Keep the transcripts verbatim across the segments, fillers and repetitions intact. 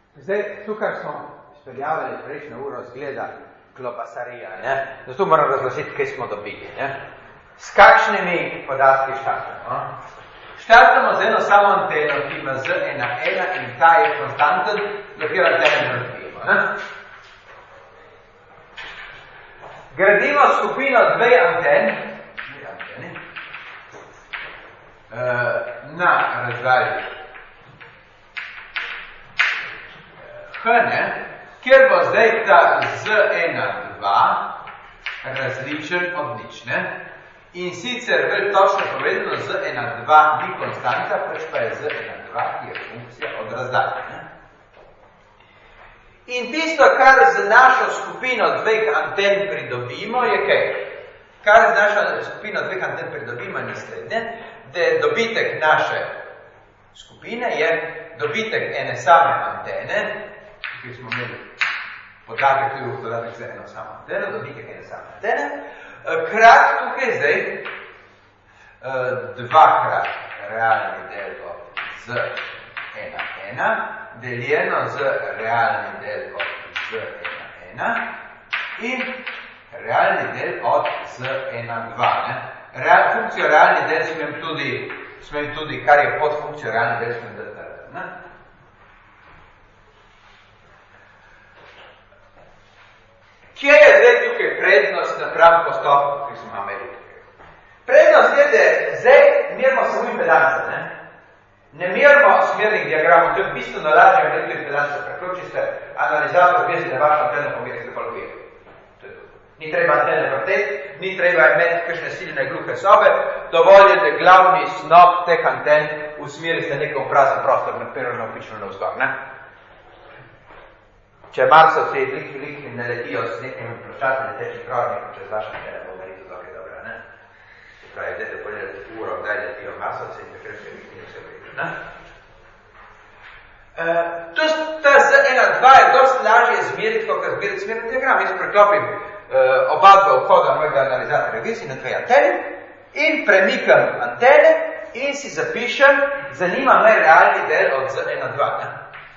Zdaj, tukaj smo izpeljavali prejšnjo uro zgleda globasarija, ne? Zato moram razložiti, kaj smo dobili, ne? S kakšnimi podatki štartamo? Štartamo z eno samo anteno, ki ima z ena ena in ta je konstanten, za kjer antene ne razvijemo, ne? Gradimo skupino dve anten, dve antene, na razdalji H, ne, kjer bo zdaj ta z ena dva različen od nič, ne? In sicer bolj točno povedano, z ena dva ni konstanta, pač pa je z ena dva, ki je funkcija od razdalje, ne? In tisto, kar z našo skupino dveh anten pridobimo, je kaj? Kar z našo skupino dveh anten pridobimo je naslednje, da je dobitek naše skupine je dobitek ene same antene, ki smo imeli podatek, ki je podatek za eno samo anteno, dobitek ene same antene, krat tukaj zdaj dvakrat realni del z ena ena, deljeno z realni del od z ena ena in realni del od z ena dva. Real, funkcijo realni del smem tudi, smem tudi, kar je pod funkcijo realni del, smem delati. Ne? Kje je zdaj tukaj prednost napram postopku, ki smo imeli tukaj? Prednost je, da zdaj merimo samo impedance, ne? Ne merimo smernih diagramov, to je bistveno lažje meriti impedance, preključi ste analizator vezi, da vaša antena pomeri topologije. Ni treba antene vrteti, ni treba imeti kakšne silne gluhe sobe, dovolj je, da glavni snop teh anten usmeri se nekaj v prazen prostor, naprimer naopično navzgor, ne? Če Marsovci lik, lik ne letijo s nekimi ploščatimi tečnim krožnikom, čez vaše antene bo verjetno dokaj dobro, ne? Se pravi, dajte pogledati uro, kdaj letijo Marsovci in takrat še lik ni vse verjetno, ne? Uh, to ta z ena dva je dosti lažje zmeriti, kot zmeriti smerni diagram. Jaz preklopim uh, oba dva vhoda mojega analizatorja vezi na dve antene in premikam antene in si zapišem, zanima me realni del od z ena dva, ne?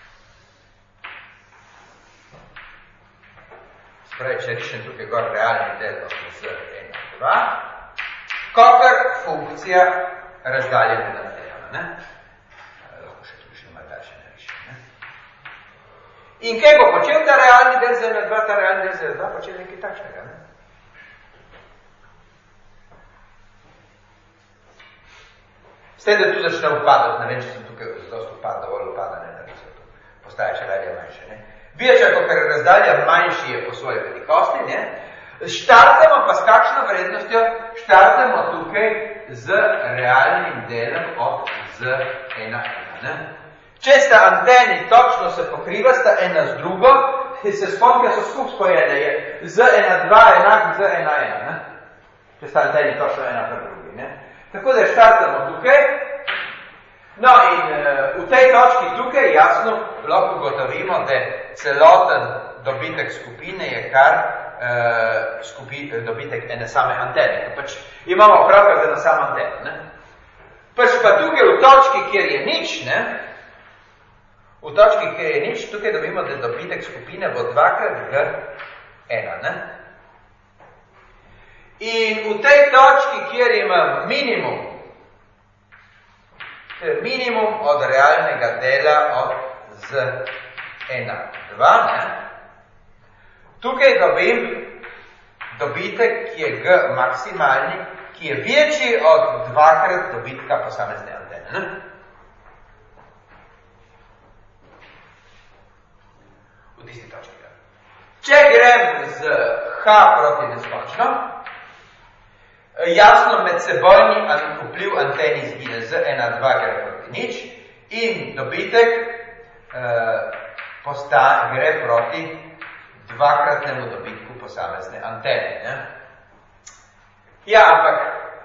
Spravi, če rišem tukaj gor realni del od z ena dva, kakor funkcija razdalje med antenama, ne? Lahko še tudi še malo daljše narišem, ne? In kaj bo počel ta realni del z ena dva, ta realni del z ena dva, počel nekaj takšnega, ne? S tem, da tu začne upadati, ne vem, če sem tukaj dosti upad, dovolj upadane, da se to postaja če dalje manjše, ne? Večja, kot ker razdalja manjši je po svoji velikosti, ne? Štartamo pa s kakšno vrednostjo? Štartamo tukaj z realnim delom od z ena ena, ne? Če sta anteni točno se pokriva, sta ena z drugo, se spomnite, so skup spojene, je z ena dva enak z ena ena, ne? Če sta anteni točno ena pred drugi, ne? Tako da štartamo tukaj. No in uh, v tej točki tukaj jasno lahko ugotovimo, da celoten dobitek skupine je kar uh, skupi, dobitek ene same antene. Pač imamo opravka z eno samo anteno, ne? Pač pa tukaj v točki, kjer je nič, ne? V točki, kjer je nič, tukaj dobimo, da dobitek skupine bo dvakrat g ena, ne? In v tej točki, kjer imam minimum, minimum od realnega dela od z ena dva, ne? Tukaj dobim dobitek, ki je g maksimalni, ki je večji od dvakrat dobitka posamezne antene, ne? V tisti točki. Če grem z h proti neskončno, jasno med sebojni vpliv anteni izgine z ena dva gre proti nič in dobitek eh, posta, gre proti dvakratnemu dobitku posamezne antene, ne? Ja, ampak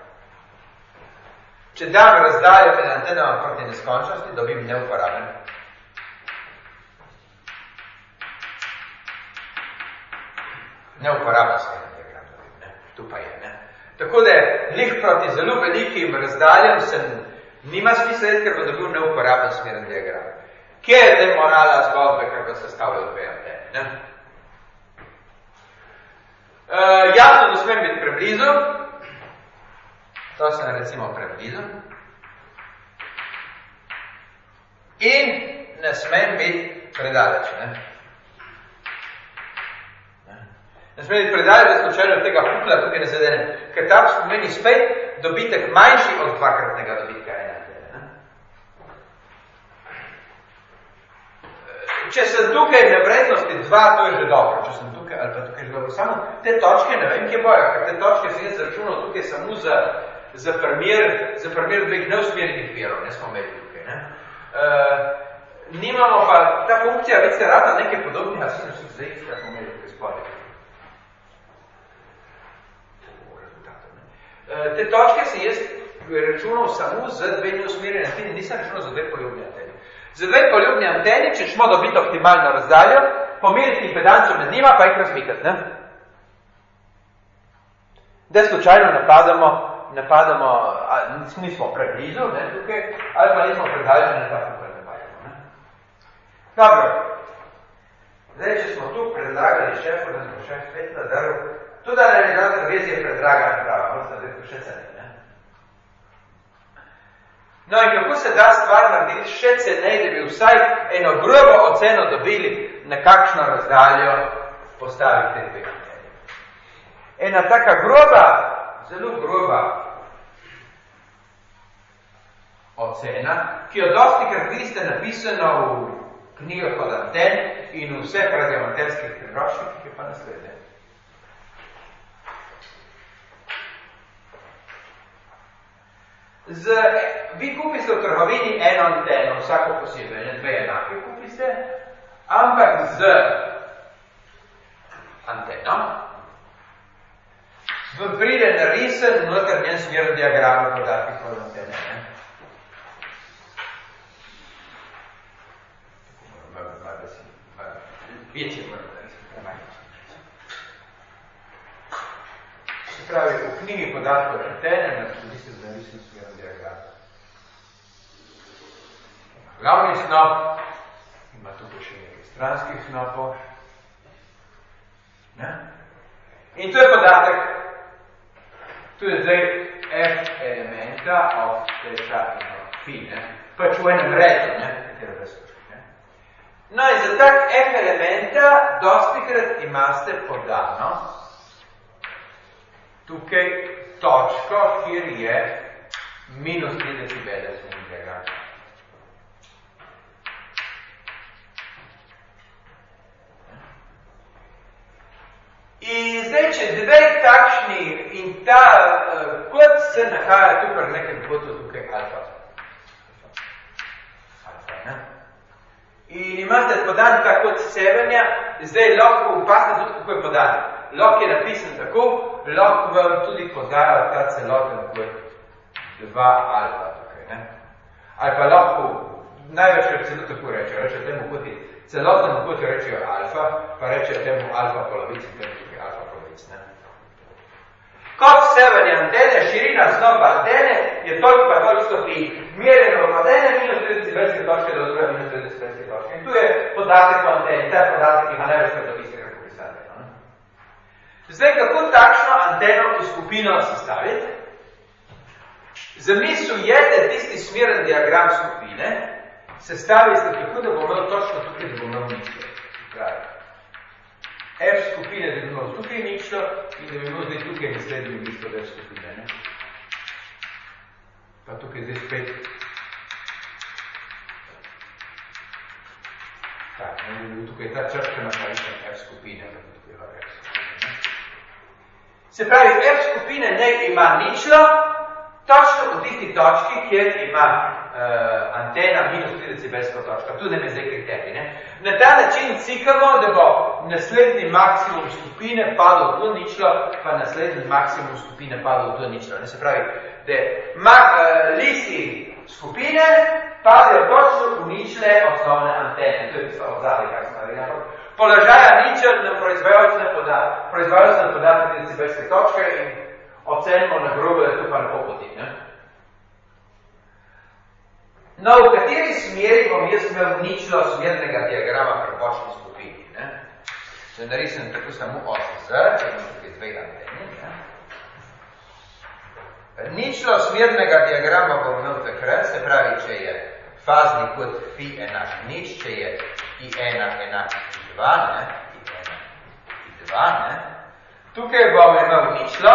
če dam razdaljo med antenama proti neskončnosti, dobim neuporaben. Neuporaben smerni diagram dobim, ne? Tu pa je, ne? Tako da, lih proti zelo velikim razdaljam sem, nima smisla, ker bo dobil neuporaben smerni diagram. Kje je zdaj morala zgodbe, kako se stavljajo dve antene? Ne? Uh, jasno, da smem biti preblizu. To sem recimo preblizu. In ne smem biti predaleč. Ne, ne smem biti predaleč, da slučajno od tega pukla tukaj ne zadenem. Ker tam pomeni spet dobitek manjši od dvakratnega dobitka ene antene. Ne? Če sem tukaj na vrednosti dva, to je že dobro. Če sem tukaj ali pa tukaj že dobro. Samo te točke ne vem, kje bojo, ker te točke sem jaz računal tukaj samo za, za primer, za primer dveh neusmerjenih virov. Ne smo imeli tukaj. Ne? Uh, nimamo pa, ta funkcija, veste, rada nekaj podobnega, sem vsi zdaj, kaj smo imeli tukaj spodaj. Uh, te točke sem jaz računal samo za dve neusmerjene antene, nisem računal za dve poljubne antene. Za dve poljubne antene, če smo dobiti optimalno razdaljo, pomeriti impedanco med njima, pa jih razmikati, ne? Da slučajno napadamo, napadamo, nismo preblizu, ne, tukaj, ali pa nismo predaljeni, da tako predaljamo, ne? Dobro. Zdaj, če smo tu predlagali šefu, da smo šef spet nadrl, tudi analizator vezi je predraga naprava, morate zdaj to še cene, ne? No in kako se da stvar narediti še cenej, da bi vsaj eno grobo oceno dobili, na kakšno razdaljo postaviti te dve antene. Ena taka groba, zelo groba ocena, ki jo dostikrat vidite napisano v knjigah od anten in v vseh radioamaterskih priročnikih, je pa naslednje. Z, vi kupiste v trgovini eno anteno, vsako posebej, ne dve enake kupiste, ampak z anteno vam pride narisen noter njen smer diagram podatkih od antene. Ne? Večje moram da res. Se pravi, v knjigi podatkov od antene nas vidite z narisen smer diagram. Glavni snop, ima tukaj še nekaj stranskih snopov. Ne? In to je podatek, tu je zdaj F elementa of teta in of phi, ne? Pač v enem redu, ne? Katero razpočki, ne? No in za tak F elementa dostikrat imate podano tukaj točko, kjer je minus tri decibele zunjega. In zdaj, če dve takšni in ta uh, kot se nahaja tukaj v nekem kotu tukaj alfa. Alfa, ne? In imate podan ta kot sevenja, zdaj lahko upasne tudi, kako je podan. Lahko je napisan tako, lahko vam tudi podajo ta celoten kot dva alfa tukaj, ne? Ali pa lahko, največkrat celo tako reče, reče temu koti, celoten koti rečejo alfa, pa reče temu alfa polovici, temu tukaj alfa polovici, ne? Kot severne antene, širina snopa antene je toliko pa toliko stopni merjeno v antene, minus tri decibelske točke do druge minus tri decibelske točke. In tu je podatek o antene, ta podatek ima največkrat dobiste, kako pisate, no? Zdaj, kako takšno anteno v skupino sestaviti? Zamisel je, da tisti smeren diagram skupine sestavi se tako, da bo imel točno tukaj, da bo imel ničlo. Pravi. F skupine, da bi imel tukaj ničlo in da bi imel zdaj tukaj naslednji ničlo F skupine. Ne? Pa tukaj zdaj spet. Tak, ne bi bil tukaj ta črka napravita F skupine, pa tukaj je F skupine. Se pravi, F skupine ne ima ničlo, točno v tisti točki, kjer ima uh, antena minus tri decibelska točka. Tu nam je zdaj kriterij. Ne? Na ta način cikamo, da bo naslednji maksimum skupine padel do ničlo, pa naslednji maksimum skupine padel do ničlo. Ne? Se pravi, da mak, uh, lisi skupine padejo točno v ničle osnovne antene. To je tisto ozadje, kar smo naredili. Položaja ničel nam proizvajalec ne poda. Proizvajalec nam poda tri decibelske točke in ocenimo na grobo, da je to pa lepo poti, ne? No, v kateri smeri bom jaz imel ničlo smernega diagrama pri bočni skupini? Ne? Če narisem tako samo od Z, če imam tukaj dve anteni. Ne? Ničlo smernega diagrama bom imel takrat, se pravi, če je fazni kot fi enak nič, če je i ena enak i dva, ne? i ena i dva, ne? Tukaj bom imel ničlo.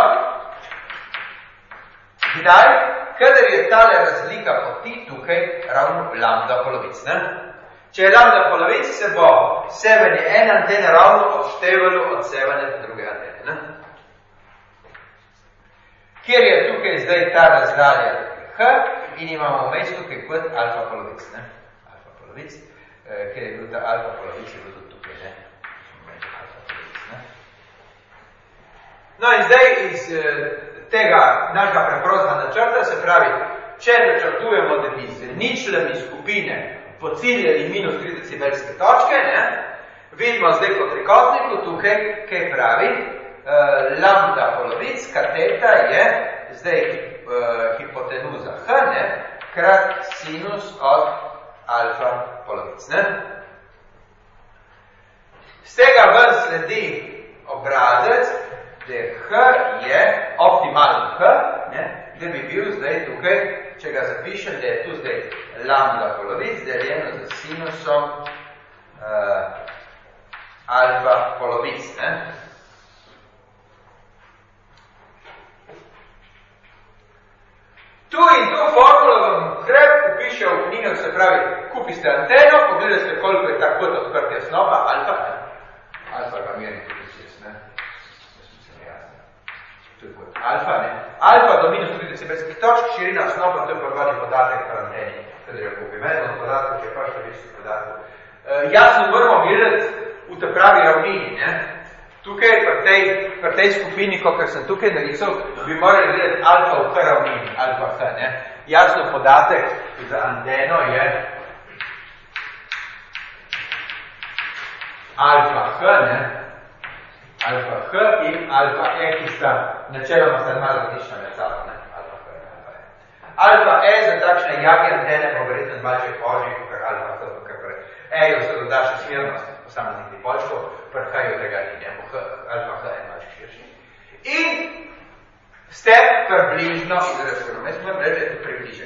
Kdaj? Kadar je tale razlika poti tukaj ravno lambda polovic, ne? Če je lambda polovic, se bo sevanje ene antene ravno odštevalo od sevanje druge antene, ne? Kjer je tukaj zdaj ta razdalja h in imamo vmes tukaj kot alfa polovic, ne? Alfa polovic, eh, kjer je bil ta alfa polovic, je bil tudi tukaj, ne? Alfa polovic, ne? No in zdaj iz eh, tega našega preprosta načrta, se pravi, če načrtujemo, da bi z ničlemi skupine pociljali minus tri decibelske točke, ne, vidimo zdaj po trikotniku tukaj, kaj pravi, uh, lambda polovic, kateta je zdaj uh, hipotenuza h, ne, krat sinus od alfa polovic, ne. Z tega ven sledi obrazec, da h je optimalno h, ne, da bi bil zdaj tukaj, če ga zapišem, da je tu zdaj lambda polovic, deljeno z sinusom uh, alfa polovic, ne. Tu in tu formulo vam hreb upiše v knjigo, se pravi, kupiste anteno, pogledate, koliko je ta kot odprtja snopa, alfa, ne. Alfa ga meri tudi čez, ne. Alfa, ne? Alfa do minus tri decibelskih točk, širina snopa, to je prvani podatek pri anteni, kada jo kupim. Eno podatek je pa številski podatek. E, jasno moramo gledati v te pravi ravnini, ne? Tukaj, pri tej, pri tej skupini, kakor sem tukaj narisal, bi morali gledati alfa v h ravnini, alfa h, ne? Jasno podatek za anteno je alfa h, ne? Alfa h in alfa e, ki sta načeloma sta malo različna med sabo, ne? Alfa h in alfa e. Alfa e za takšne jake antene bo verjetno malce požji, kot alfa h, ker pri e-ju se doda še smernost posameznih dipolčkov, pri h-ju tega ni, ne? Bo alfa h je malce širši. In ste približno izrazili, jaz moram reči, da je to približek.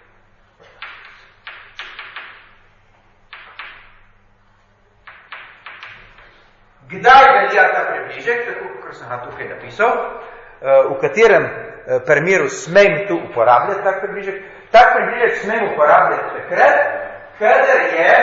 Kdaj velja ta približek, tako kot sem ga tukaj napisal, v katerem primeru smem tu uporabljati tak približek? Tak približek smem uporabljati takrat, kadar je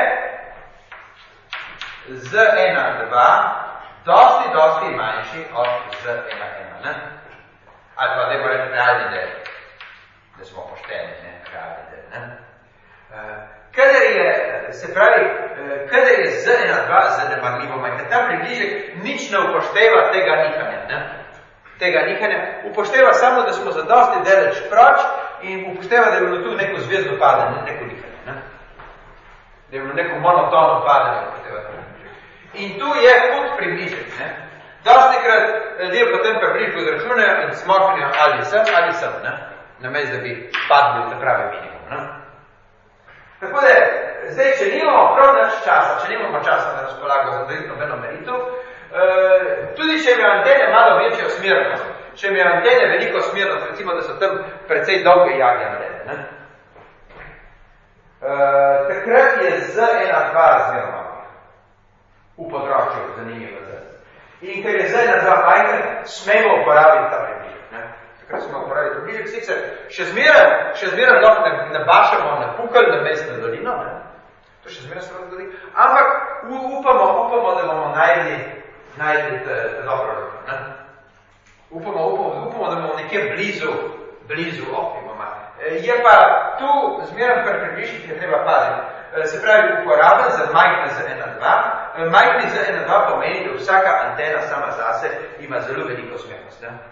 z ena dva dosti, dosti manjši od z ena ena, ne? Ali pa, da je reči realni del, da smo pošteni, ne? Realni del, ne? Kadar je, se pravi, kadar je z ena dva zanemarljivo manj, ta približek nič ne upošteva tega nihanja, ne? Tega nihanja, upošteva samo, da smo zadosti deleč proč in upošteva, da je bilo tu neko zvezdno padanje, neko nihanje, ne? Da je bilo neko monotono padanje, upošteva ta približek. In tu je hud približek, ne? Dostikrat ljudje potem približku izračunajo in smoknijo ali sem, ali sem, ne? Namesto, da bi padli v pravi minimum, ne? Tako da, zdaj, če nimamo prav naš časa, če nimamo časa na razpolago za dojetno nobeno meritev, eh, tudi če imajo antene malo večjo smernost, če imajo antene veliko smernost, recimo, da so tam precej dolge jage antene, ne? Eh, takrat je z ena dva razmeroma v področju zanimivo z. In ker je z ena dva majhen, smemo uporabiti ta približek, ne? Takrat smo uporabili približek, sicer še zmeraj, še zmeraj lahko nabašamo na pukal, na mestno dolino, ne? To še zmeraj se razgodi, ampak upamo, upamo, da bomo najdli, najdli te, te dobro roko, ne? Upamo, upamo, upamo, da bomo nekje blizu, blizu optimuma. Je pa tu zmeraj kar približek, je treba paziti. Se pravi, uporaben za majhne za ena dva. Majhni za ena dva pomeni, da vsaka antena sama zase ima zelo veliko smernost, ne?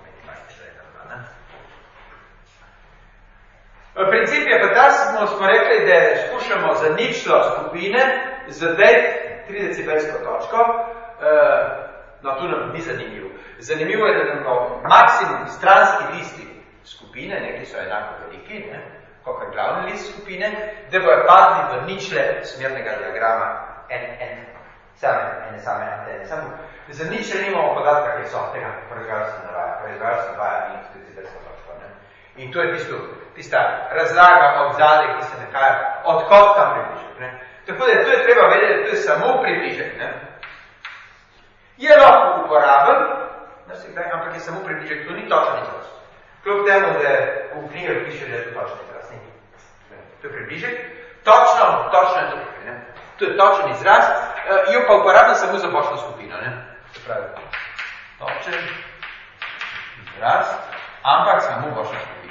Princip je pa ta, smo, smo rekli, da skušamo za ničlo skupine zadeti tri decibelsko točko, uh, no tu nam ni zanimivo. Zanimivo je, da nam maksimum stranski listi skupine, ne, ki so enako veliki, ne, kakor glavni list skupine, da bojo padli v ničle smernega diagrama en, en, same, ene same antene. Samo za ničle nimamo podatka, kaj so tega proizvajalstva navaja. Proizvajalstva navaja minus trideset točko. In to je tisto, tista razlaga od zadaj, ki se nekaja, odkot tam približek. Ne? Tako da to je treba vedeti, da to je samo približek. Ne? Je lahko uporaben, ampak je samo približek, to ni točen izraz. Kljub temu, da v knjigah piše, da je to točen izraz. Ne? To je približek. Točno, točno je to. Ne? To je točen izraz, jo pa uporabljam samo za bočno skupino. Ne? To pravi, točen izraz, ampak samo bočno skupino.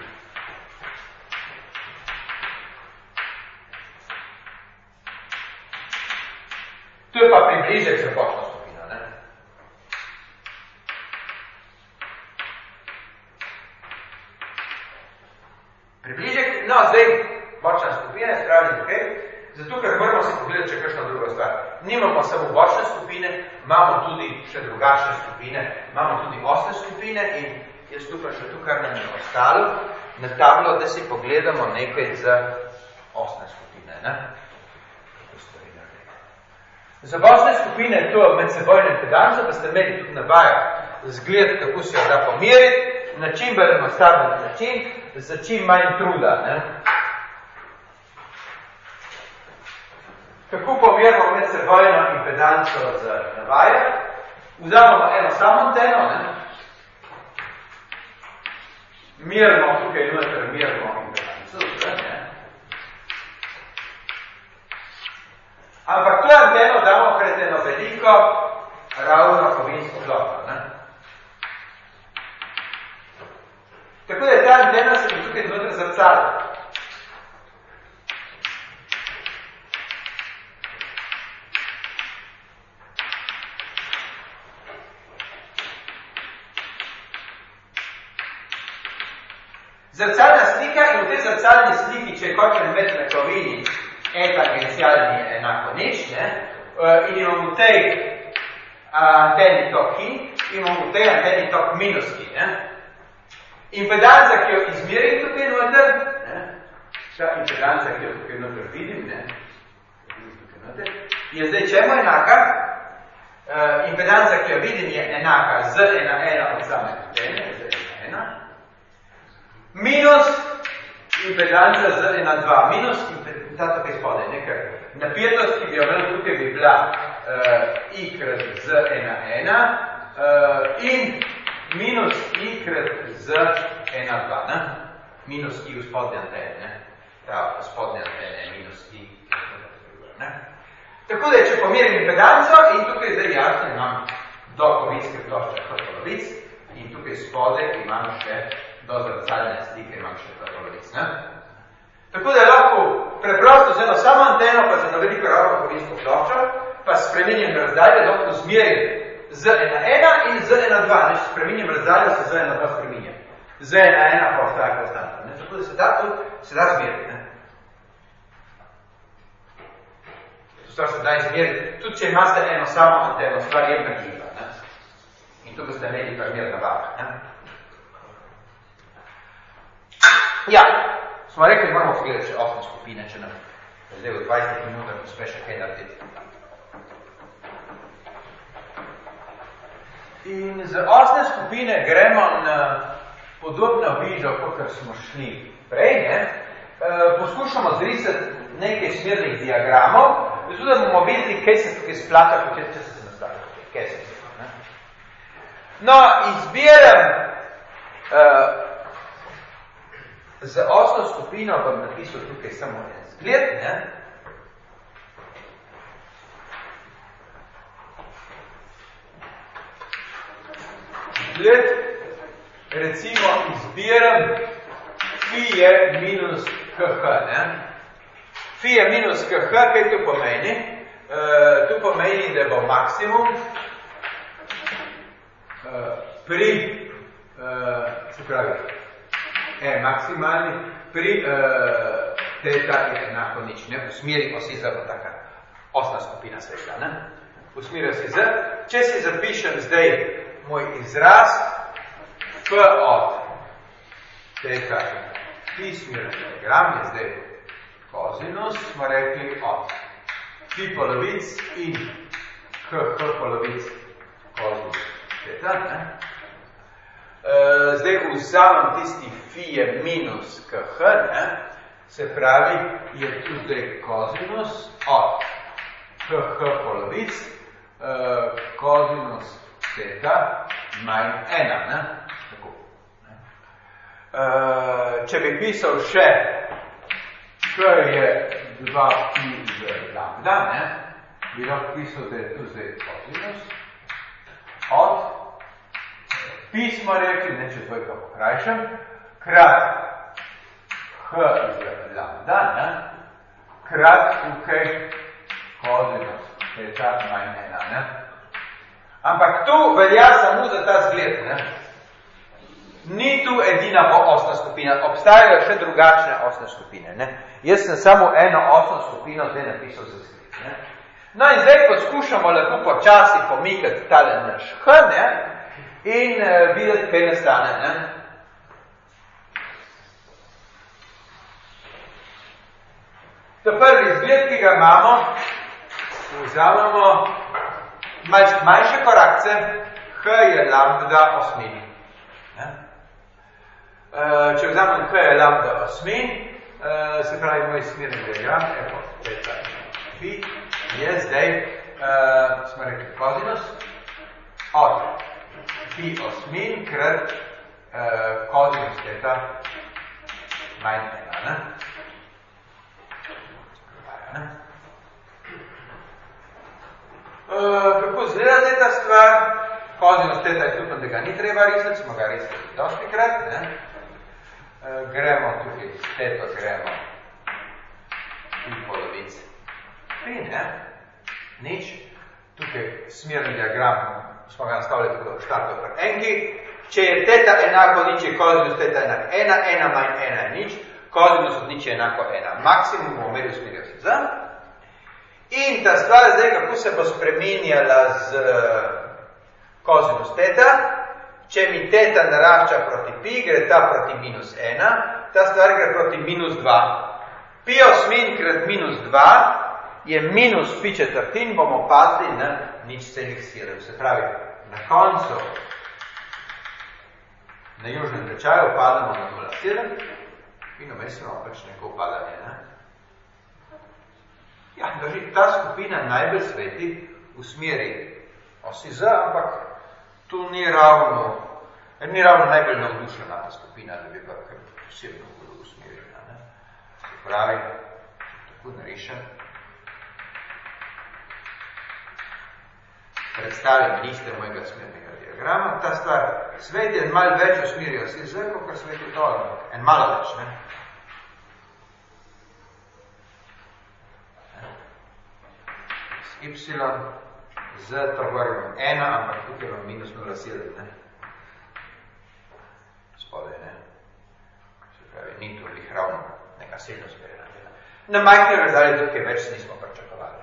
To je pa približek za bočno skupino. Ne? Približek, no, zdaj bočna skupina je spravljena tukaj, zato ker moramo se pogledati še kakšna druga stvar. Nimamo samo bočne skupine, imamo tudi še drugačne skupine, imamo tudi osne skupine in jaz tukaj še tukaj nam je ostalo na tablo, da si pogledamo nekaj za osne skupine. Ne? Za bočne skupine to medsebojne impedance, da ste imeli tudi navaja zgled, kako se jo da pomeriti, na čim bolj enostaven način, za čim manj truda. Ne? Kako pomerimo medsebojno impedanco z navaja? Vzamemo eno samo anteno, ne? Merimo tukaj noter, merimo impedanco, ne? Ampak to anteno damo pred eno veliko ravno kovinsko ploto. Ne? Tako da je ta antena se bi tukaj noter zrcala. Zrcalna slika in v tej zrcalni sliki, če je kočen med na kovini, E tangencialni je enako nič, ne? In imamo v tej anteni tok in imamo v tej anteni tok minus ki. Ne? Impedanca, ki jo izmerim tukaj noter, ne? Ta impedanca, ki jo tukaj noter vidim, ne? Tukaj noter, je zdaj čemu enaka? Uh, impedanca, ki jo vidim, je enaka z ena ena od same antene, z ena ena, minus impedanca z ena dva, minus impedanca, ta tukaj spodaj, nekaj napetost, ki bi jo imel tukaj, bi bila uh, i krat z ena ena uh, in minus i krat z ena dva, ne? Minus i v spodnje antene, ne? Ta spodnje antene je minus i, ne? Tako da, če pomerim impedanco in tukaj zdaj jasno imam do kovinske plošče kot polovic in tukaj spodaj imam še do zrcalne slike imam še kot polovic, ne? Tako da je lahko preprosto z eno samo anteno, pa z eno veliko ravno kovinsko ploščo, pa spremenjam razdalje, lahko zmerim z ena ena in z ena dva. Ne, če spremenjam razdalje, se z ena dva spremenjam. Z ena ena pa ostaja konstantno. Tako da se da tudi, se da zmeriti. Ne. To stvar se da izmeriti. Tudi če imate eno samo anteno, stvar je merljiva. Ne. In tukaj ste imeli primer navaka. Ja. Smo rekli, moramo pogledati še osme skupine, če nam zdaj v dvajsetih minutah uspe še kaj narediti. In z osme skupine gremo na podobno vižo, kot smo šli prej, ne? E, poskušamo zrisati nekaj smernih diagramov, zato da bomo videli, kaj se tukaj splata, če se se nastavlja. Kaj se se, no, izbiram uh, za osno skupino bom napisal tukaj samo en zgled, ne? Zgled, recimo izbiram fi je minus kh, ne? Fi je minus kh, kaj to pomeni? Uh, to pomeni, da bo maksimum uh, pri, uh, se pravi, E, maksimalni pri uh, teta je enako nič, ne? V smeri osi Z bo taka osna skupina svetla, ne? V smeri osi Z. Če si zapišem zdaj moj izraz F od teta pi smerni diagram je zdaj kozinus, smo rekli od pi polovic in k h polovic kozinus teta, ne? E, zdaj vzamem tisti fi je minus k h, ne? Se pravi, je tu zdaj kozinus od k h polovic, e, kozinus teta manj ena, ne? Tako. E, če bi pisal še k je dva pi z lambda, ne? Bi lahko pisal, da je tu zdaj kozinus od pi smo rekli, ne, če dvojka pokrajšam, krat h z lambda, ne? Krat tukaj kozinus teta manj ena, ne? Ampak tu velja samo za ta zgled, ne? Ni tu edina osna skupina, obstajajo še drugačne osne skupine, ne? Jaz sem samo eno osno skupino zdaj napisal za zgled, ne? No in zdaj poskušamo lepo počasi pomikati tale naš h, ne? In uh, videti, kaj nastane, ne? To prvi zgled, ki ga imamo, vzamemo manj, manjše korakce, h je lambda osmin. Ne? Uh, če vzamem h je lambda osmin, uh, se pravi moj smerni diagram, evo, teta pi, je zdaj, uh, smo rekli, kozinus od pi osmin krat uh, kozinus teta manj ena, ne? ne? Uh, kako zgleda zdaj ta stvar? Kozinus teta je tudi, da ga ni treba risati, smo ga risali dosti krat, ne? Uh, gremo tukaj s teto, gremo pi polovice pi, ne? Nič. Tukaj smerni diagram smo ga nastavili tako štartov pri enki. Če je teta enako nič, je kozinus teta enako ena, ena manj ena je nič, kozinus od nič je enako ena. Maksimum bomo imeli usmeril se za. In ta stvar zdaj, kako se bo spremenjala z kozinus teta, če mi teta narašča proti pi, gre ta proti minus ena, ta stvar gre proti minus dva. Pi osmin krat minus dva je minus pi četrtin, bomo padli na nič celih sedem. Se pravi, na koncu, na južnem tečaju padamo na nula celih sedem in vmes imamo pač neko upadanje. Ne? Ja, drži, ta skupina najbolj sveti v smeri osi z, ampak tu ni ravno, ni ravno najbolj navdušena ta skupina, da bi pa kar posebno bilo usmerjena. Ne? Se pravi, tako narišem, predstavim liste mojega smernega diagrama. Ta stvar, svet je malo več usmerijo si z, kot svet je dol. En malo več, ne? S y, z, to govorim ena, ampak tukaj imam minus nula sedem, ne? Spodaj, ne? Se pravi, ni to lih ravno neka sedno smerjena. Na majhne razdalje tukaj več nismo pričakovali.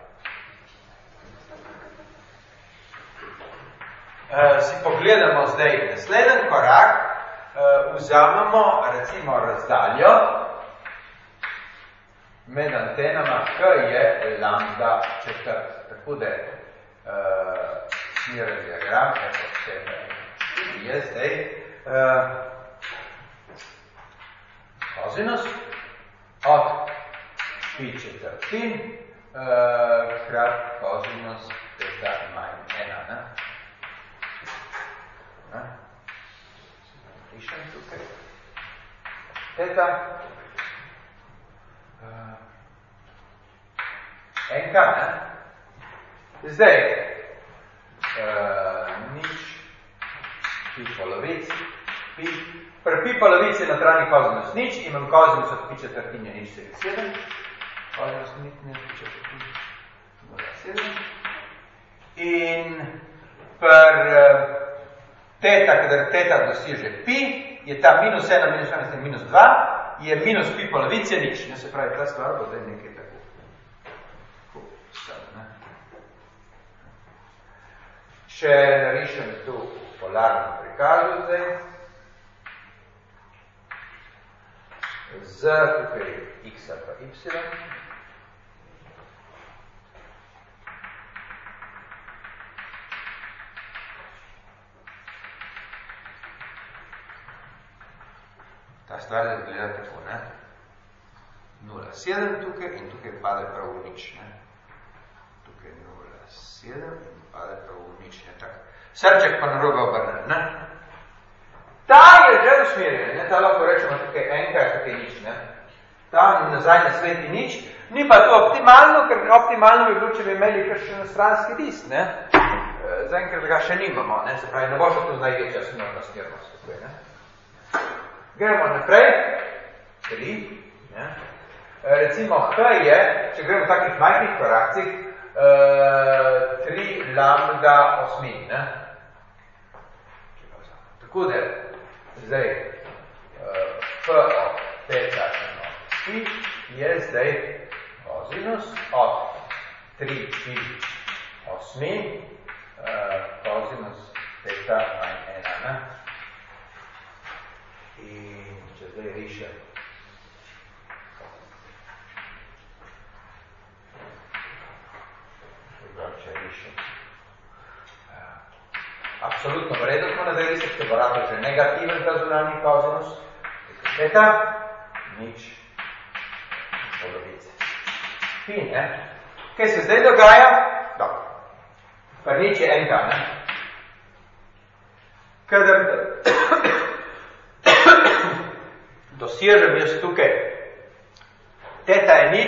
Uh, si pogledamo zdaj naslednji korak, uh, vzamemo recimo razdaljo med antenama, k je lambda četrt, tako da je uh, smerni diagram, ki je zdaj uh, kozinus od pi četrtin uh, krat kozinus teta manj ena, ne? Pišem tukaj. Teta. Uh, enka, ne? Zdaj, uh, nič, pi polovic, pi. Pri pi polovici je notranji kozinus nič, imam kozinus od pi četrtinje nič celih sedem. Kozinus nič, nič, pi četrtinje nula sedem. In per uh, teta, kadar teta doseže pi, je ta minus ena, minus ena, minus dva, je minus pi polovice nič. Ne, se pravi, ta stvar bo zdaj nekaj tako. Če narišem tu polarno prikazu zdaj, z z, tukaj je x ali pa y. Ta stvar da gleda tako, ne? nula sedem tukaj in tukaj pade prav v nič, ne? Tukaj nula sedem in pade prav v nič, ne? Tak. Srček pa narobe obrnen, ne? Ta je že usmerjen, ne? Ta lahko rečemo tukaj enka, tukaj nič, ne? Ta nazaj na sveti nič, ni pa to optimalno, ker optimalno bi bilo, če bi imeli kakšen stranski list, ne? Zaenkrat ga še nimamo, ne? Se pravi, ne bo še to največja smerna smernost tukaj, ne? Gremo naprej, tri, ne? Recimo H je, če gremo v takih majhnih korakcih, tri lambda osmin, ne? Tako da, zdaj, F od teta od pi je zdaj kozinus od tri pi osmin, kozinus teta manj ena, ne? In če zdaj rišem če rišem absolutno vredno smo nadaj risati, ker bo rado že negativen ta zunanji kozinus teta, nič polovice pi, ne? Kaj se zdaj dogaja? Dobro. Pa nič je enka, ne? Kadar dosežem jaz tukaj teta je nič,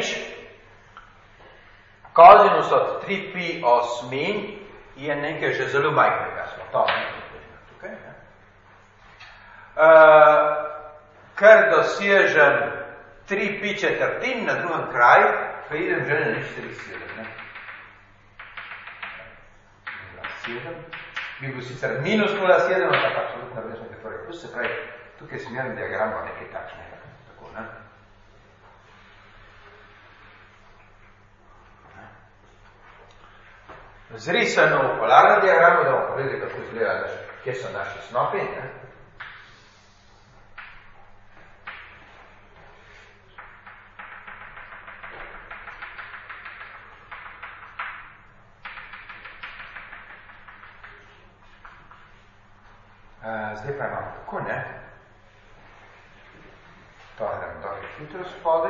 kozinus od tri pi osmin je nekaj že zelo majhnega, smo to nekaj tukaj, ne? Uh, ker dosežem tri pi četrtin na drugem kraju, pa idem že na nič tri sedem, ne? nula sedem, bi bil sicer minus nula sedem, ampak absolutno vredno, torej plus se pravi, tukaj smerni diagram bo nekaj takšnega. Tako, ne? Zrisano v polarnem diagramu, da bomo povedali, kako izgleda, kje so naši snopi, ne? Uh, zdaj pa imamo tako, ne? To grem dolje hitro spodaj.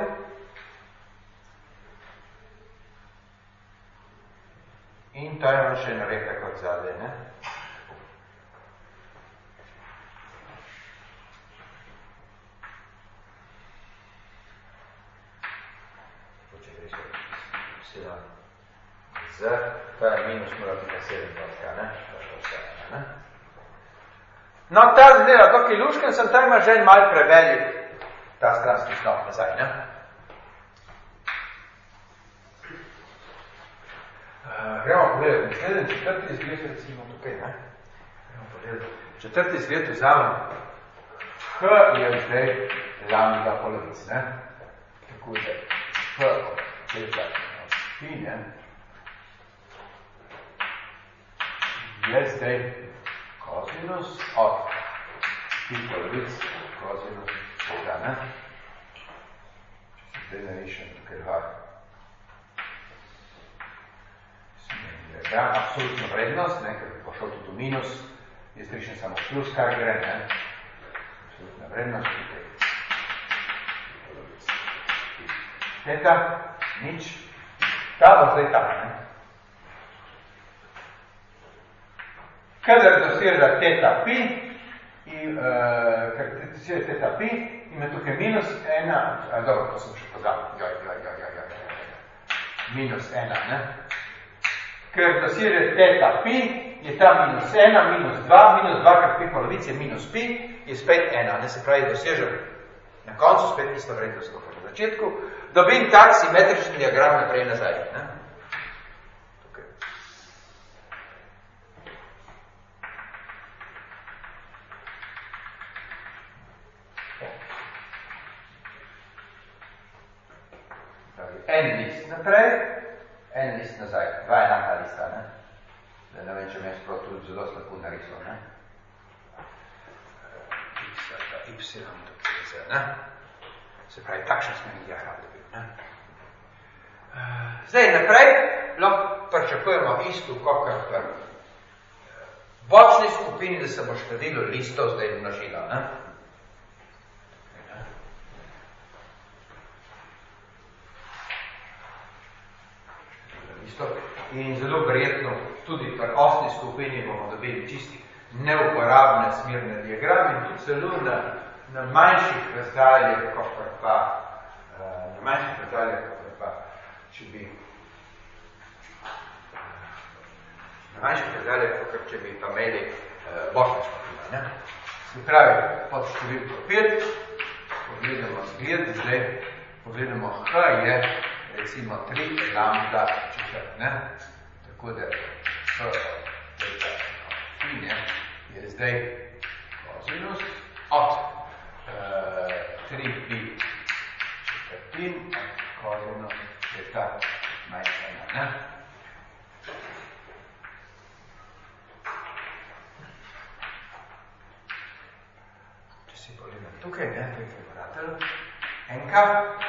In to imam še nareka kot zadaj, ne? Če greš sedem z, to je minus nula pika sedem, ne? ne? No, ta zadeva, dokaj lušken sem, ta ima že malo prevelik ta stranski snop nazaj, ne? Uh, gremo pogledati, naslednji četrti izgled, recimo tukaj, ne? Gremo pogledati. Četrti izgled vzamem H je zdaj lambda polovic, ne? Tako da H od teta od pi, ne? Je zdaj kosinus od pi polovic kosinus tega, ne? Zdaj narišem tukaj dva. Ja, absolutno vrednost, ne, ker bi pošel tudi v minus, jaz rišem samo plus, kar gre, ne. Absolutna vrednost, tukaj. Teta, nič. Ta bo zdaj ta, ne. Kadar doseža teta pi, in, uh, ker doseža teta pi, ima tukaj minus ena, a dobro, to sem še pozabil, joj, joj, joj, joj, joj, minus ena, ne. Ker doseže teta pi, je ta minus ena, minus dva, minus dva krat pi polovic je minus pi, je spet ena, ne, se pravi, dosežem na koncu spet isto vrednost kot na začetku, dobim tak simetrični diagram naprej nazaj, ne. Tukaj. En list naprej, en list nazaj, dva enaka lista, ne? Da ne vem, če mi je sprav tudi zelo slabo narisal, ne? X ali pa Y, tukaj je zdaj, ne? Se pravi, takšen smo jih ja radi bil. Ne? Zdaj naprej lahko pričakujemo isto, kakor v bočni skupini, da se bo število listov zdaj množilo. Ne? In zelo verjetno tudi pri osni skupini bomo dobili čisti neuporabne smirne diagrame in tudi celo na, na manjših razdaljah, kakor pa, na manjših razdaljah, kakor pa, če bi na manjših razdaljah, kakor če bi pa imeli uh, bočna skupina. Ne? Se pravi, pod številko pet, pogledamo zgled, zdaj pogledamo H je recimo tri lambda četrt, ne? Tako da so tega finje je zdaj kosinus od uh, tri pi četrtin od kosinus je ta majhna, ne? Če si pogledam tukaj, ne, to je vratelj, enka,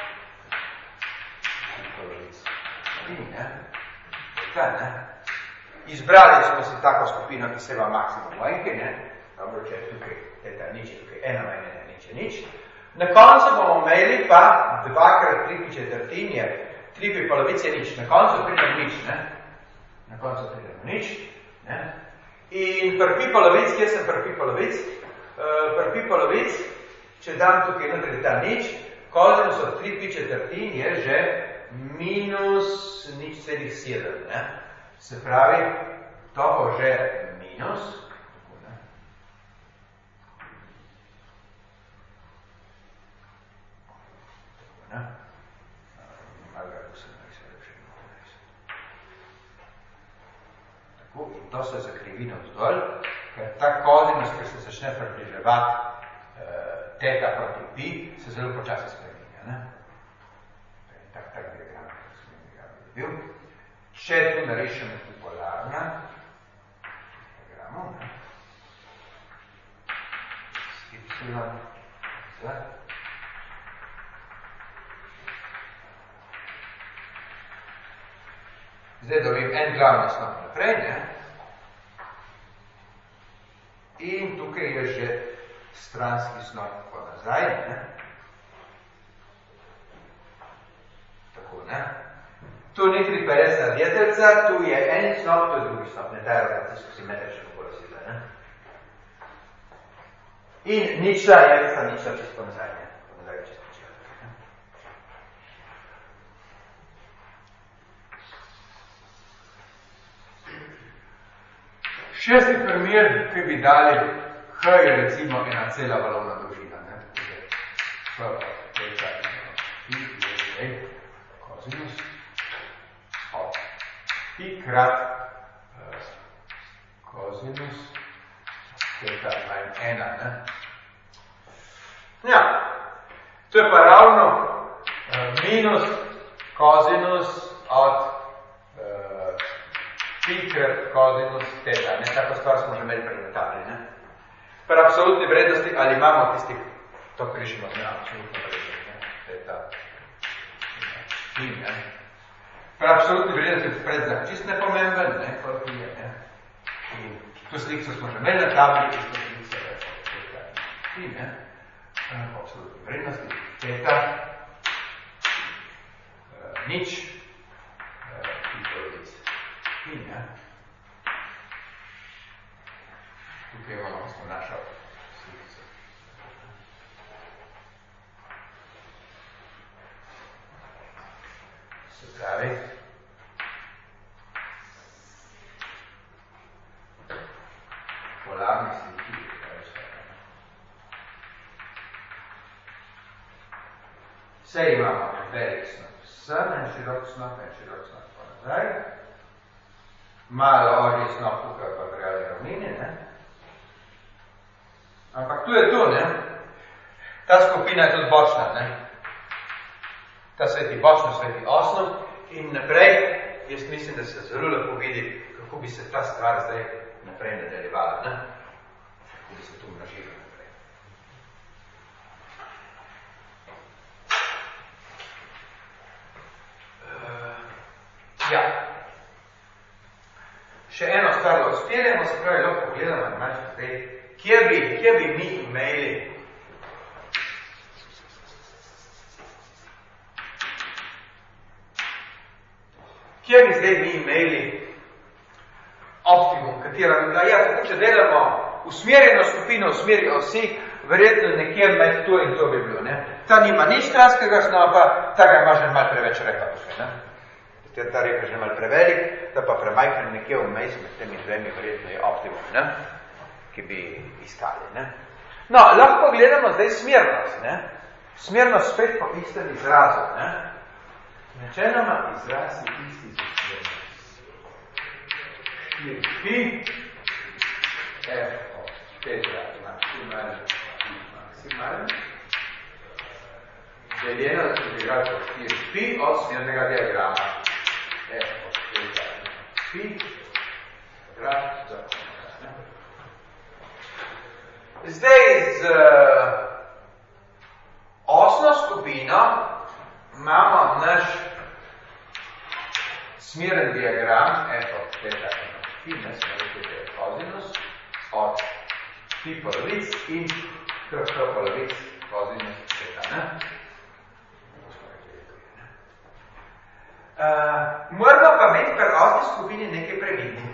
Ta, ne? Izbrali smo si tako skupino, ki se ima maksimum enke, ne? Dobro, če je tukaj teta nič, je tukaj ena manj, ena nič je nič. Na koncu bomo imeli pa dvakrat tri pi četrtin je tri pi polovic je nič. Na koncu pridemo nič, ne? Na koncu pridemo nič, ne? In pri pi polovic, kje sem pri pi polovic? Uh, pri pi polovic, če dam tukaj notri ta nič, kosinus od tri pi četrtin je že minus nič celih sedem, ne? Se pravi, to bo že minus, tako, ne? Tako, ne? Malo ga osemnajst, še tako, in to se zakrivino vzdolj, ker ta kosinus, ker se začne približevati uh, teta proti pi, se zelo počasi spreminja, ne? Tak, tak diagram, tak smo diagram je bil. Če tu narišemo hipolarna diagramu, ne? S y, z. Zdaj dobim en glavni snop naprej, ne? In tukaj je že stranski snop po nazaj, ne? Tako, ne? Tu ni triperesna djetelca, tu je en snop, tu je drugi snop, ne ta rotacijsko simetrično polosila, ne? In ničla je, ta ničla čez po nazaj, ne? Po nazaj čez početek, ne? Šesti primer, ki bi dali H je recimo ena cela valovna dolžina, ne? H, teta, pi, je kosinus od pi krat uh, kosinus teta manj ena, ne? Ja, to je pa ravno uh, minus kosinus od uh, pi krat kosinus teta, ne? Tako stvar smo že imeli premetali, ne? Pri absolutni vrednosti, ali imamo tisti, to križimo z absolutno vrednost, ne? Teta, pi, ne? Pri absolutni vrednosti je predznak čist nepomemben, ne, koliko je, ne. In to slikco smo že imeli na tabli, in to slikco je teta pi, ne. Po absolutni vrednosti teta uh, nič uh, pi polovic pi, ne. Tukaj imamo smo našo slikco. Se pravi, polarni sliki, vse imamo velik snop sem, en širok snop, en širok snop po nazaj, malo ožji snop tukaj pa grali ravnini, ne? Ampak tu je to, ne? Ta skupina je tudi bočna, ne? Ta sveti bočno, sveti osnov in naprej, jaz mislim, da se zelo lepo vidi, kako bi se ta stvar zdaj naprej nadaljevala, ne? Kako bi se tu množila naprej. še eno stvar odspiramo, se pravi, lahko pogledamo, imaš zdaj, kje bi, kje bi mi imeli kje bi zdaj mi imeli optimum, katera bi bila, ja, tako, če delamo usmerjeno skupino, usmerjeno vsi, verjetno nekje med to in to bi bilo, ne. Ta nima nič stranskega snopa, ta ga ima že malo preveč reka posle, ne. Ta reka že malo prevelik, ta pa premajken nekje v mejs med temi dvemi, verjetno je optimum, ne, ki bi iskali, ne. No, lahko gledamo zdaj smernost, ne. Smernost spet po istem izrazu, ne. Načeloma izraz je isti za smernost. štiri pi, f od teta maksimalni, maksimalni, deljeno da se integral po štiri pi od smernega diagrama. F od teta pi, kvadrat za kvadrat. Zdaj z osno skupino imamo naš smeren diagram f od teta pi, ne smo rekli, da je kozinus, od pi polovic in kh polovic kozinus teta, ne? Uh, moramo pa imeti pri osmi skupini nekaj previdni.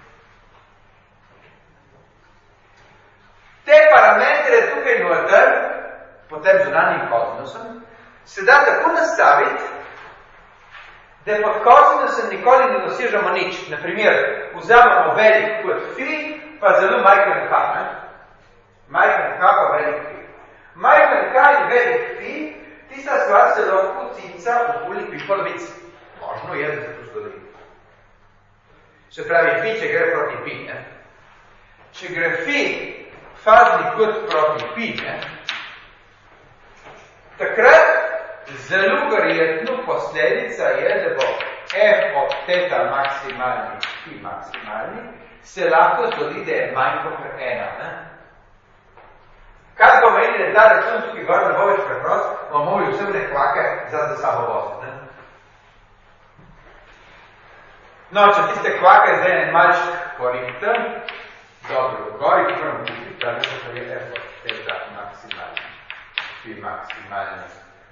Te parametre tukaj noter, potem zunanjim kozinusom, se da tako nastaviti, da pod kozinusom nikoli ne dosežemo nič. Naprimer, vzamemo velik kot fi, pa zelo majhen k, ne? Majhen k pa velik fi. Majhen k in velik fi, tista stvar se lahko cica v poli pi polovic. Možno je, da se to zgodi. Se pravi, fi, če gre proti pi, ne? Če gre fi fazni kot proti pi, ne? Takrat zelo verjetno posledica je, da bo f od teta maksimalni, pi maksimalni, se lahko zgodi, da je manj kot ena, ne? Kaj pomeni, da ta račun tukaj gor ne bo več preprost, bomo mogli vse ne kvake za samo voziti, ne? No, če tiste kvake zdaj en malček korektem, dobro, gori, ki moramo kupiti, da ne je f od teta maksimalni, pi maksimalni,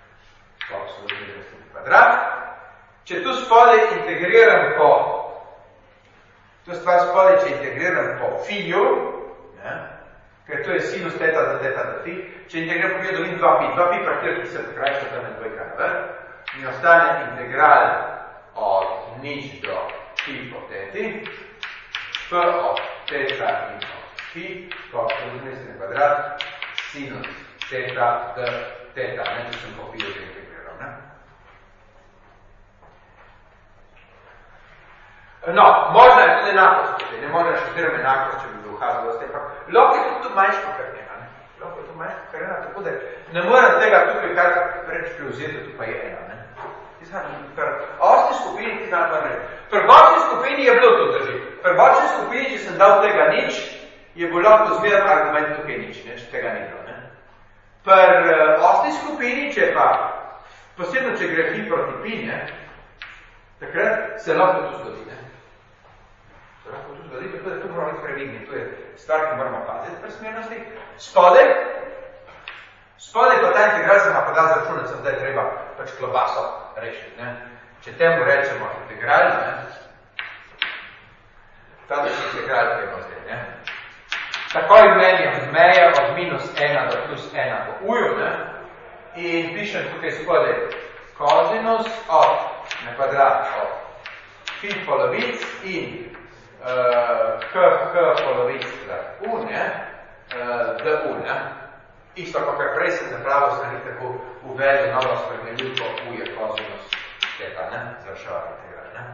kvadrat. Če tu spodaj integriram po, tu stvar spodaj, če integriram po fiju, ne, ker to je sinus teta za teta za fi, če integriram po fiju, dobim dva pi, dva pi praktir, ki se pokrajša tam en dvojka na vrh, mi ostane integral od nič do pi po teti, p od teta in od fi, po pozmestni kvadrat, sinus teta d teta, ne, če sem po fiju integriral, ne. No, možno je tudi enakost, ne možno je še zbirom enakost, če bi bil hazlo z tepa. Lahko je tudi manjško karnena, ne? Lahko je tudi manjško karnena, tako da ne moram tega tukaj kar preč prevzeti, tu pa je ena, ne? Pri osmi skupini ti znam vrne. Pri bočni skupini je bilo to drži. Pri bočni skupini, če sem dal tega nič, je bo lahko zmerno argument tukaj nič, ne? Če tega ni bilo, ne? Pri osmi skupini, če pa, posebno, če gre fi proti pi, ne? Takrat se lahko to zgodi, ne? Se lahko to zgodi, tako da to moramo biti previdni. To je stvar, ki moramo paziti pri smernosti. Spodaj, spodaj pa ta integral se ima pa da zračunati, sem zdaj treba pač klobaso rešiti, ne? Če temu rečemo integral, ne? Ta da še integral treba zdaj, ne? Takoj menjam meja od minus ena do plus ena po uju, ne? In pišem tukaj spodaj kozinus od na kvadrat od pi polovic in uh, k, k polovic za u, ne, uh, d u, ne. Isto, kakor prej sem napravil, sem nekaj tako uvedel novo spremenljivko u je kozinus tega, ne, završava tega, ne.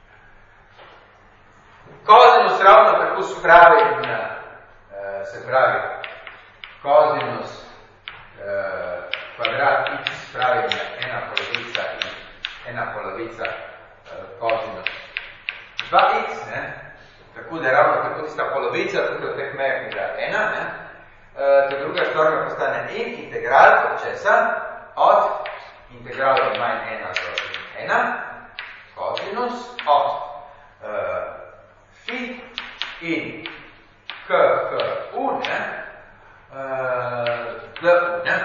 Kozinus ravno tako spravim, uh, se pravi, kozinus uh, kvadrat x spravim na ena polovica in ena polovica uh, kozinus dva x, ne, tako da ravno tako tista polovica, tukaj v teh mejah mi da ena, ne, uh, da druga stvar postane in integral od česa, od integrala od manj ena do ena, kozinus od uh, fi in k, k, u, ne, d, u, ne.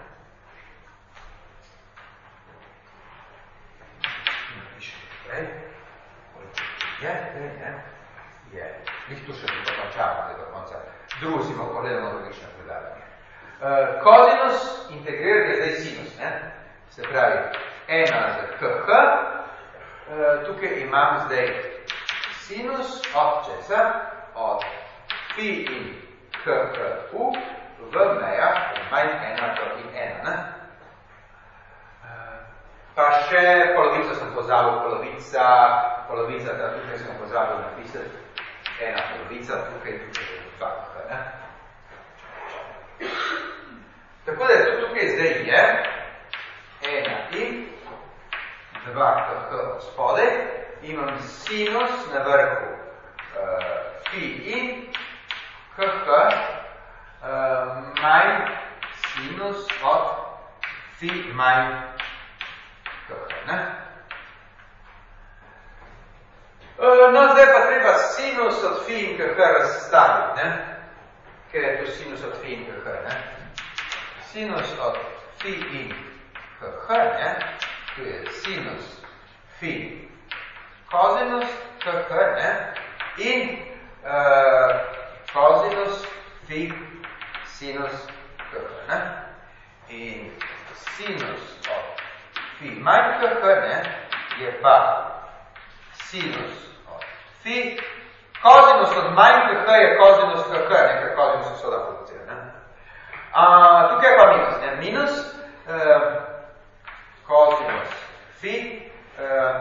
Napišem tukaj, koliko je, ne, je. Njih tu še dokončamo, da do konca druzimo, pogledamo drugične predavanje. Uh, kozinus integrirati je zdaj sinus, ne? Se pravi, ena z kh, uh, tukaj imam zdaj sinus od česa, od fi in kh, u, v mejah, manj ena do in ena, ne? Uh, pa še polovico sem pozabil, polovica, polovica, da tukaj sem pozabil napisati, ena polovica, tukaj, tukaj, dva, ne? Tako da je to tukaj zdaj je ena in dva kh spodaj, imam sinus na vrhu uh, fi in kh uh, manj sinus od fi manj kh, ne? Uh, no, zdaj pa treba sinus od fi in kh razstaviti, ne? Ker je to sinus od fi in kh, ne? Sinus od fi in kh, ne? Tu je sinus fi kozinus kh, ne? In uh, kozinus fi sinus kh, ne? In sinus od fi manj kh, ne? Je pa sinus od fi, kozinus od manj kh je kozinus kh, ne? Ker kozinus je soda funkcija, ne? Uh, tukaj je pa minus, ne? Minus uh, kozinus fi uh,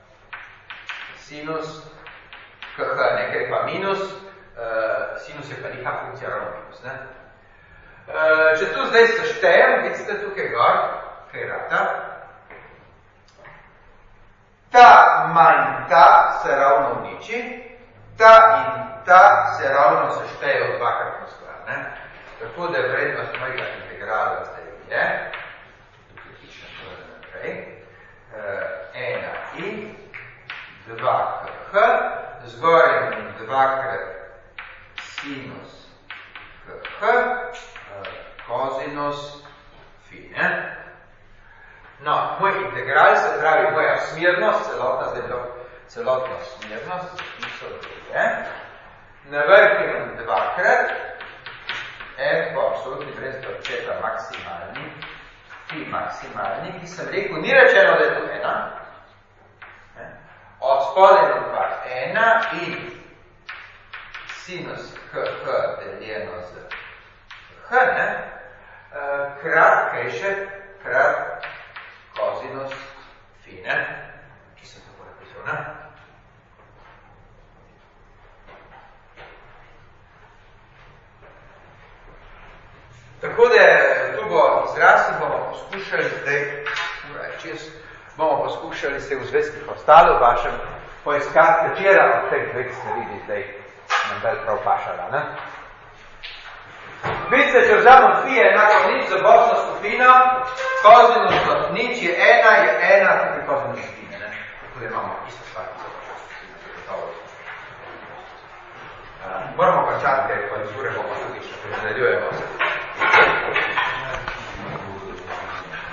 sinus kh, ne? Ker je pa minus, uh, sinus je pa neka funkcija ravno minus, ne? Uh, če tu zdaj seštejem, vidite tukaj gor, kaj rata, ta manj ta se ravno uniči, ta in ta se ravno sešteje v dvakratno stvar, ne? Tako da je vrednost mojega integrala zdaj je, tukaj pišem to naprej, ena in dva kh, zgoraj imam dvakrat sinus kh, kozinus fi, ne? No, moj integral, se pravi moja smernost, celotna zdaj bilo celotna smernost, zapisal je, na vrh imam dvakrat, f po absolutni vrednosti odčeta maksimalni, fi maksimalni, ki sem rekel, ni rečeno, da je to ena. Ne? Od spodaj do dva, ena in sinus kh deljeno z h, ne? Krat, kaj še, krat kozinus fi, ne? Ki sem tako napisal, ne? Tako da tu bo izraz in bomo poskušali zdaj, čez, bomo poskušali se v zvezkih ostalo vašem poiskati, katera od teh dveh stvari bi zdaj nam bolj prav pašala, ne? Vidite, če vzamo fi je enako nič za bočno skupino, kozinus od nič je ena, je ena, tukaj kozinus skupine, ne? Tako da imamo isto stvar za bočno skupino. Uh, moramo končati, ker pa izure bomo tudi še, ker nadaljujemo se.